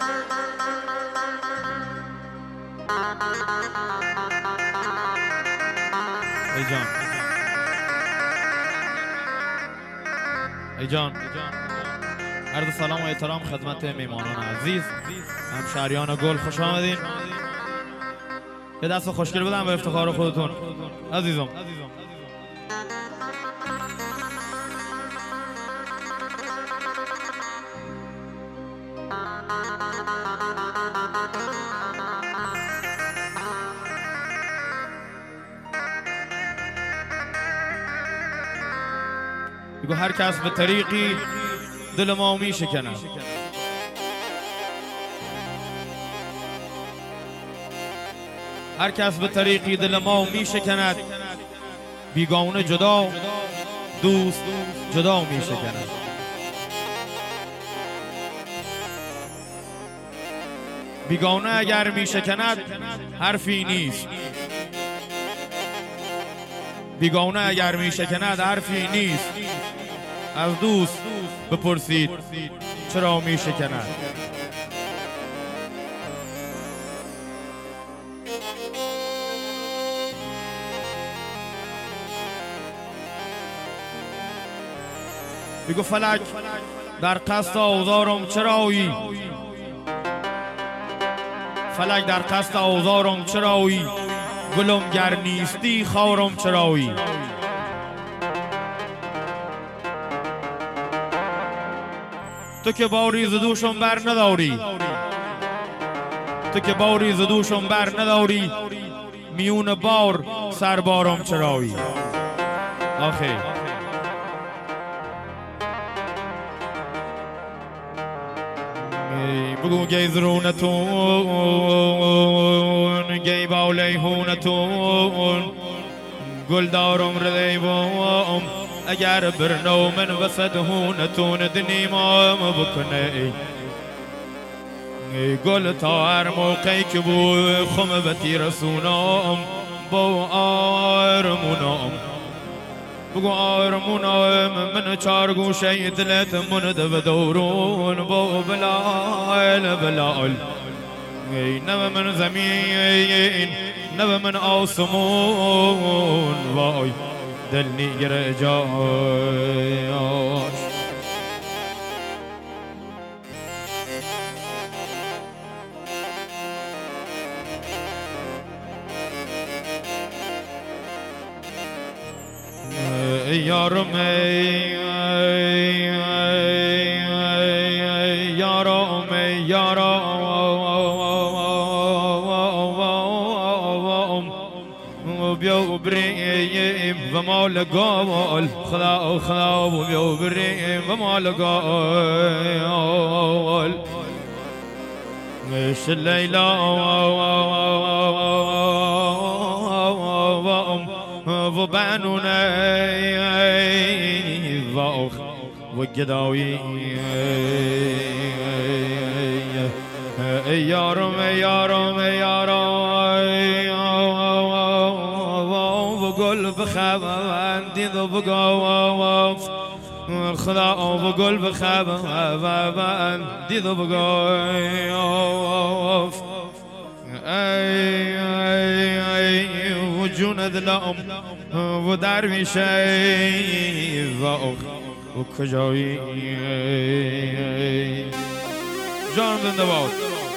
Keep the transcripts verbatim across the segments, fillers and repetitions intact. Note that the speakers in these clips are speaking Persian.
ای جان ای جان عرض سلام و احترام خدمت میمانان عزیز، همشهریان گل، خوش آمدین. یه دست خوشگل بدم به افتخار خودتون عزیزم. بگو هر کس به طریقی دل ما می شکند، هر کس به طریقی دل ما می شکند، بیگانه جدا دوست جدا می شکند. بیگانه اگر می شکند حرفی نیست، بیگانه اگر می شکند حرفی نیست. از دوست بپرسید چرا می شکند. بگو فلک در قصد آزارم چرایی، فلک در قصد آزارم چرایی، گلم گر نیستی خارم چرایی. تو که باری ز دوشم بر نداری، تو که باری ز دوشم بر نداری، میون بار سربارم چرایی. آخه بگو گی زرونتون گی بالیهونتون، گل دارم ردیبم اگر برنو من وسط هونتون دنیمام بکنه. ای گل تا هر موقعی که بو خم بتی رسونام با آرمونام، بگو آرمونام من چار گوشه دلت من دو دورون با بلال بلال. ای نو من زمین نو من آسمون، وای دل نیگر جاش. ای یارم ای یارم ای یارم بیو بریم و مال گال، خدا خدا بیو بریم و مال گال. مش لیلا و بانونه و گدایی. ای یارم ای یارم ای یارم و گل بخوابم دید و بگوام، خدا و گل بخوابم دید و بگوام. ای ای ای و جون دلم و درویشی و و کجایی. جان زنده باد.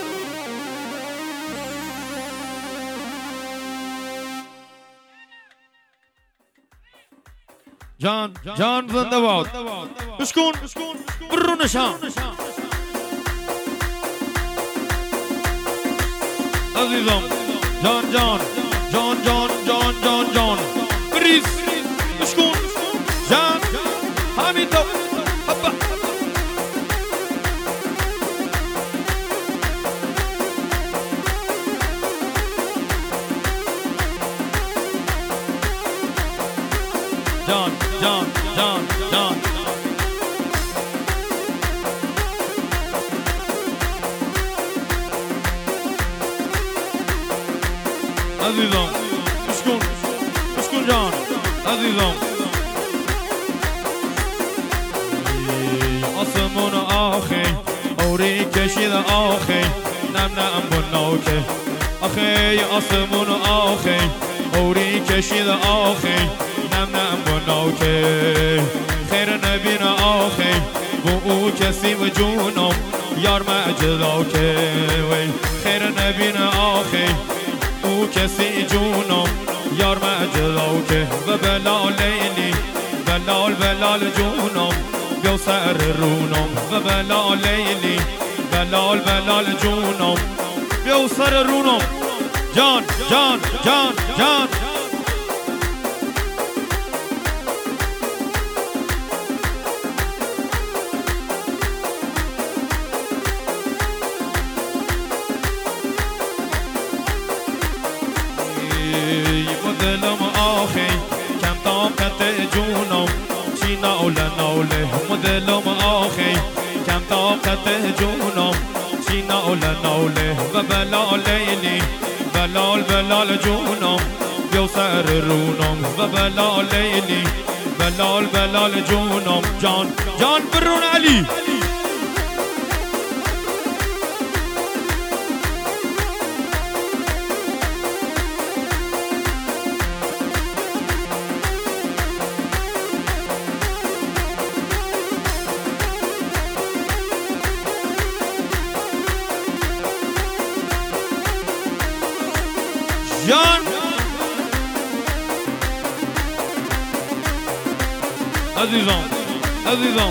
جان جان زنده باد. بشکن برو نشان عزیزم. جان جان جان جان جان جان جان بریز بشکن جان همین تو حبا. جان جان جان جان عزیزم بشکن بشکن جان عزیزم. آسمون آخه اوری که کشید آخی نم نم بناکه آخی آسمون آخی اوری کشید آخی نم نم بناکه خیر نبین آخی و او کسی و جونم یار مجدا که وی خیر نبین آخی او کسی جونم یار مجدا که و بلال لیلی بلال بلال جونم بیو سر رونم و بلال لیلی بلال بلال جونم بیو سر رونم جان جان جان جان دلم آخی کم طاقت جونم چی ناله ناله دلم آخی کم طاقت جونم چی ناله ناله و بلال لیلی بلال بلال جونم بیو سر رونم و بلال لیلی بلال بلال جونم جان جان برون علی جان عزیزان عزیزان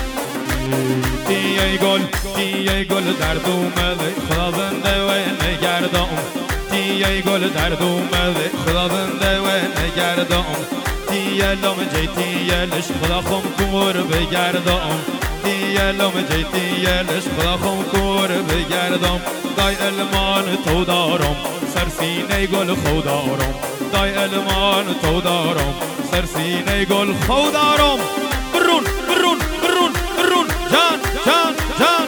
تیه گل تیه گل درد اومده خدا زنده و نگردان تیه گل درد اومده خدا زنده و نگردان تیه لام جی تیه لش خدا خم کور بگردان تیه لام جی تیه لش خدا خم کور بگردان دای المان تو دارم سرسینه گل خودارم دای المان تو دارم سرسینه گل خودارم برون برون برون برون جان جان جان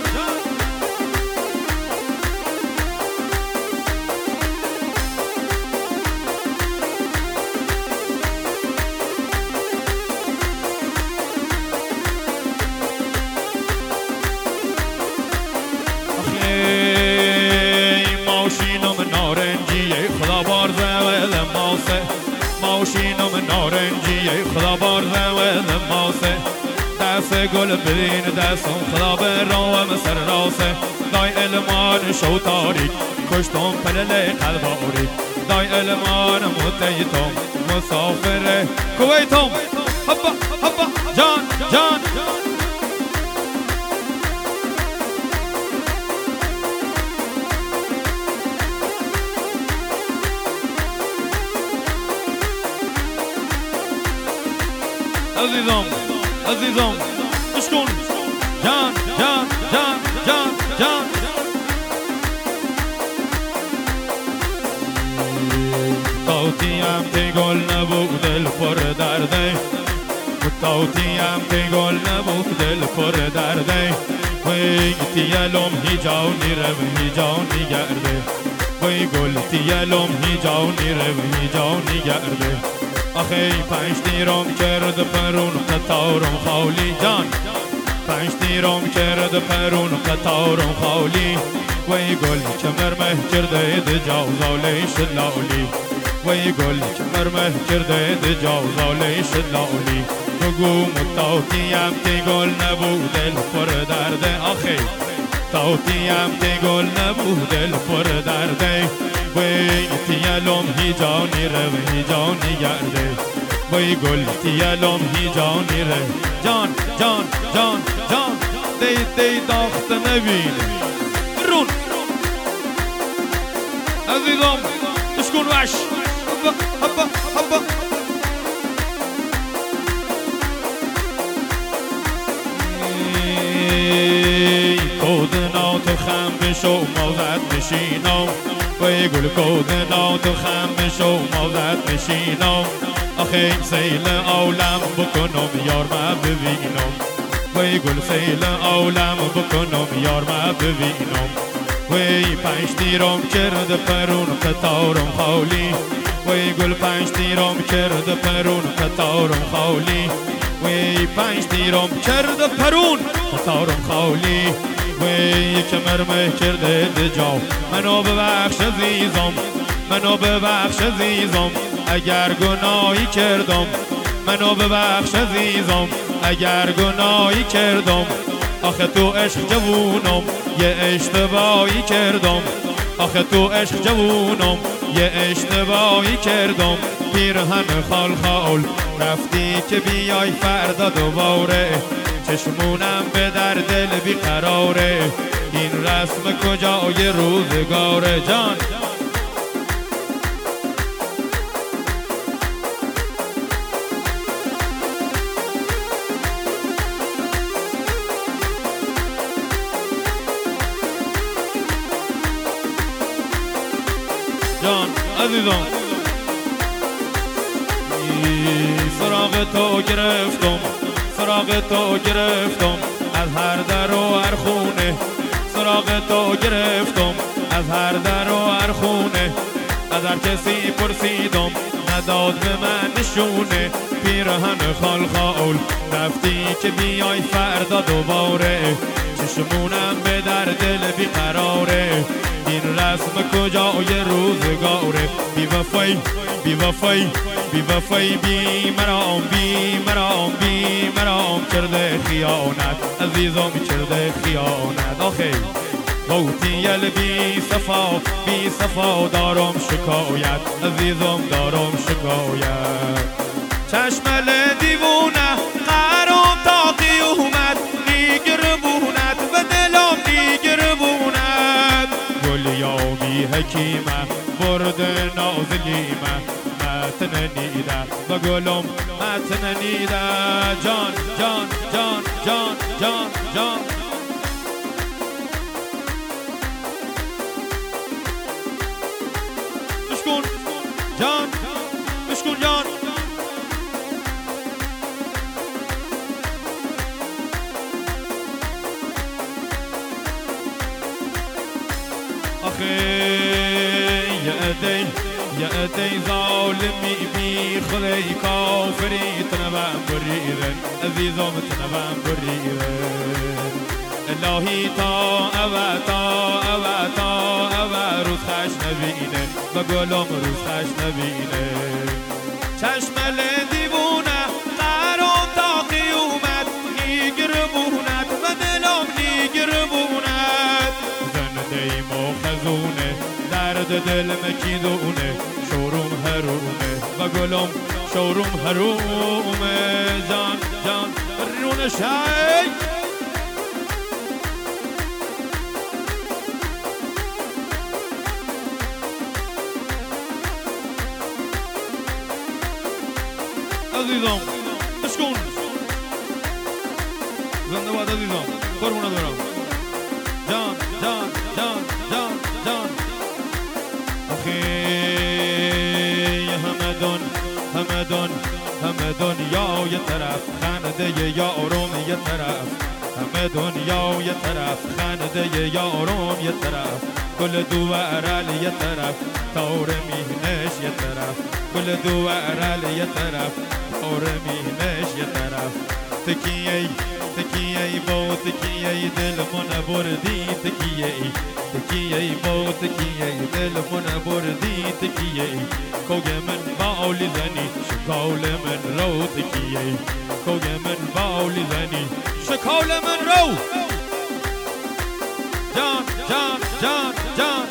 ماشینم نارنجیه خدا بارزه و ماسه ماشینم نارنجیه خدا بارزه و ماسه دست گل ببین دستم خدا برام سر راسه دای المان شو تاریک کشتم پلل قلباری دای المان متیتم مسافر کویتم هبا هبا جان جان عزیزم عزیزم اشکون جان جان جان جان جان تاوتیم که گل نبود دل پر درده تاوتیم که گل نبود دل پر درده وی تیلم هی جانی رو هی جانی گرده وی گل تیلم هی جانی رو هی جانی گرده آخی پنج تیرم کرد پرون قطارم خالی جان پنج تیرم کرد پرون قطارم خالی وی گل کمر مه کرده د جوزالی شلالی وی گل کمر مه کرده د جوزالی شلالی بگو متاوتیم که گل نبود دل پر درده آخی تاوتیم که گل نبود دل پر درده وی تیلم هی جانی رو هی جانی گرده وی گل تیلم هی جانی رو جان جان جان جان دی دی داخت نبینه رون عزیزم اشکون وش هبا هبا هبا کودنا تو خم بشو موزد نشینم وی گل کودنا تو خم بشو موزد نشینم آخی سیل عالم بکنم یار ما ببینم وی گل سیل عالم بکنم یار ما ببینم وی پنج تیرم کرد پرون قطارم خالی وی گل پنج تیرم کرد پرون قطارم خالی وی پنج تیرم کرد پرون قطارم خالی وی که مرمه کرده دجا منو ببخش عزیزم منو ببخش عزیزم اگر گناهی کردم منو ببخش عزیزم اگر گناهی کردم آخه تو عشق جوونم یه اشتباهی کردم آخه تو عشق جوونم یه اشتباهی کردم پیرهن خال خال رفتی که بیای فردا دوباره چشمونم به در دل بیقراره این رسم کجای روزگاره جان جان عزیزم سراغ تو گرفتم سراغ تو گرفتم از هر در و هر خونه سراغ تو گرفتم از هر در و هر خونه از هر کسی پرسیدم نداد به من نشونه پیرهن خال خال رفتی که بیای فردا دوباره چشمونم به در دل بیقراره این رسم کجای روزگاره بی وفای بی وفای بی وفای بی مرام بی مرام بی مرام کرده خیانت عزیزم کرده خیانت آخی موتی یل بی صفا بی صفا دارم شکایت عزیزم دارم شکایت چشمل دیوونه قرام تا قیومت نیگربونت و دلم نیگربونت گلیا بی حکیمه برد نازلیمه متن نیده و گلم متن نیده جان جان جان جان جان جان بشکن جان بشکن جان آخه یه ادی یه ادی ظالمی بی خدای کافری تنبم بریدن عزیزم تنبم بریدن الهی تا اوه تا اوه تا اوه روز خش نبینه و گلم روز خش نبینه چشمل دیوونه قرام تا قیومت نیگربونت و دلم نیگربونت زنده و خزونه درد دل مکیدونه شوروم هرومه و گلم شوروم هرومه جان جان رونه شای عزیزم بشکن زنده باد عزیزم قربونه دارم جان جان جان جان جان آخی همه دن همه دن همه دنیا یه طرف خنده یارم یه طرف همه دنیا یه طرف خنده یارم یه طرف گل دوارل یه طرف تور میهنش یه طرف گل دوارل یه طرف تور میهنش یه طرف تکیه تکیه با تکیه دل من بردی تکیه تکیه با تکیه دل من بردی تکیه کوگ من باولی زنی شکال من رو تکیه کوگ من باولی زنی شکال من رو جان جان جان جان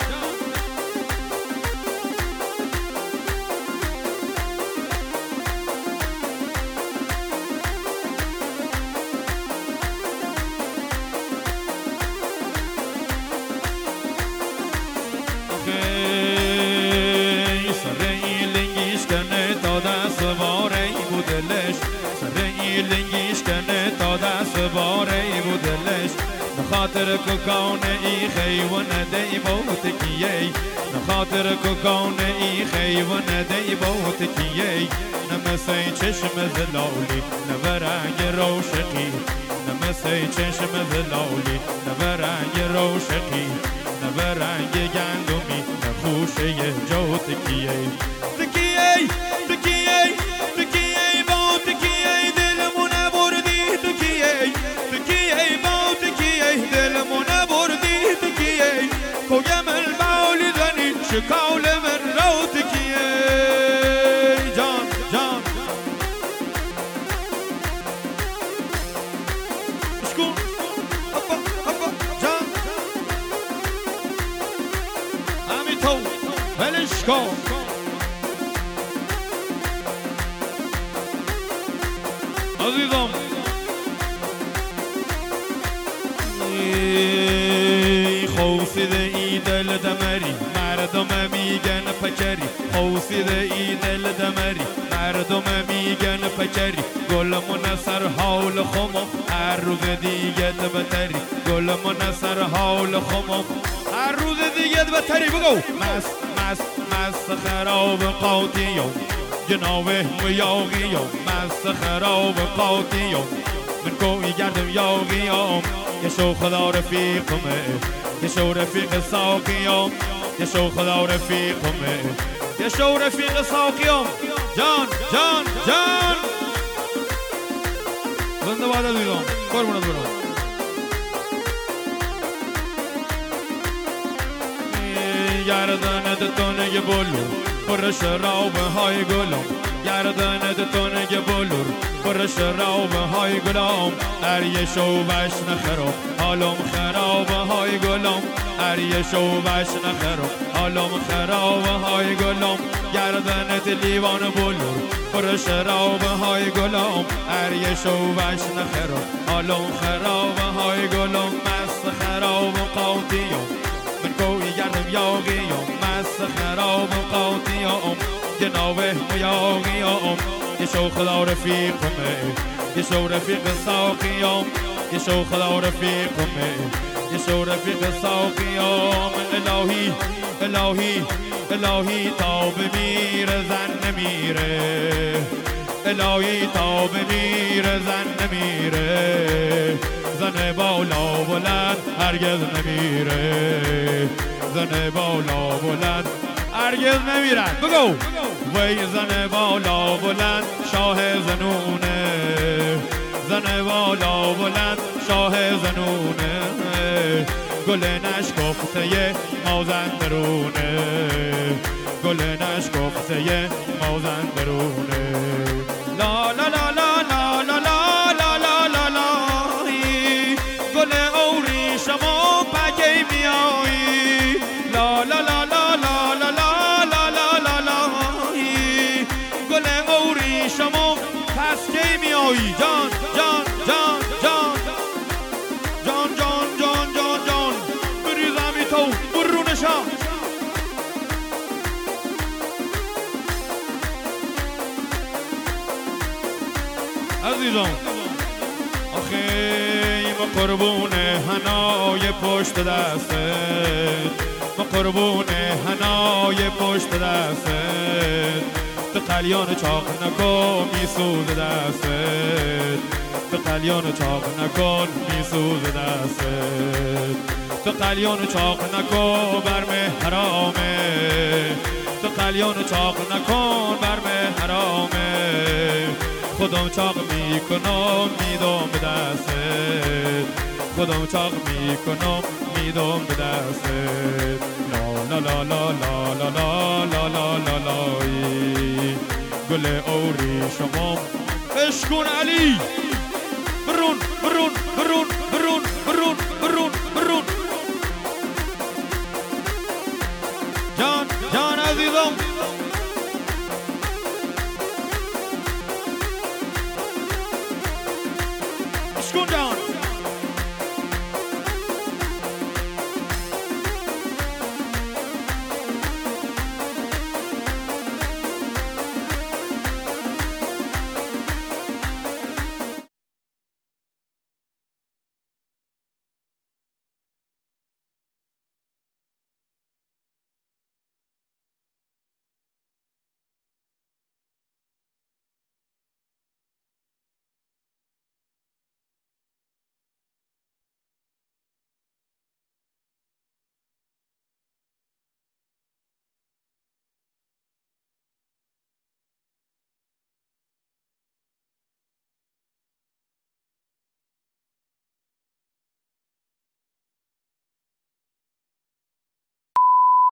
باره بودلش نخاطر ککان ای خیوان دی بوت کیه نخاطر ککان ای خیوان دی بوت کیه نمسی چشم زلالی نورنگ روشقی نمسی چشم زلالی نورنگ روشقی نورنگ گندمی نخوشه جوت کیه تکیه تکیه تکیه بوت کیه دل من بردی تکیه تکیه با تکیه دل من عزیزم خوصیده ای دل دمری مردم میگن پچری خوصیده ای دل دمری مردم میگن پچری گلمون سر حال خمو هر روز دیگه بتری گلمون سر حال خمو هر روز دیگه بتری بگو مست مست مست خراب قاطیو جناب میاغیو مست خراب قاطیو من کوی گردم یاغیام یه شو خدا رفیقمه یه شو رفیق ساقیام یه شو خدا رفیقمه یه شو رفیق ساقیام جان جان جان زنده باد عزیزم قربونت برم گردنت تنگ بلور پر شراب های گلم گردنت تنگ بلور پر شراب های گلم هر یه شوبش نخرم حالم خراب های گلم هر یه شوبش نخرم حالم خراب های گلم گردنت لیوان بلور پر شراب های گلم هر یه شوبش نخرم حالم خراب های گلم مست خراب قاطیم من کوی گردم یاغیم مست خراب قاطیم جناب میاغیم یه شو خدا رفیقمه یه شو رفیق ساقیم یه شو خدا رفیقمه یه شو رفیق ساقیم الهی الهی الهی تا بمیره زن نمیره الهی تا بمیره زن نمیره زن بالا بلند هرگز نمیره زن بالا بلند هرگز نمیرن بگو وی زن بالا بلند شاه زنونه زن بالا بلند شاه زنونه گل نشکفته مازن درونه گل نشکفته مازن درونه لا لا لا لا لا لا لا لا لا لا گل اوری شما پکی میایی لا لا لا لا لا لا لا لا لا لا گل اوری شما پس کی میایی جان جان جان جان جان جان جان جان جان بریزمی تو برونشم عزیزم آخه ما قربون حنای پشت دستت ما قربون حنای پشت دستت تو قلیان چاق نکن میسوز دستت تو قلیان چاق نکن میسوز دستت تو قلیان چاق نکن برم حرامه تو قلیان چاق نکن برم حرامه خودم چاق میکنم میدم به دستت خودم چاق میکنم میدم به دستت لا لا لا لا لا لا لا لا لا لا گل اوری شما اشکون علی برون برون برون برون برون برون برون جان جان عزیزم اشکون جان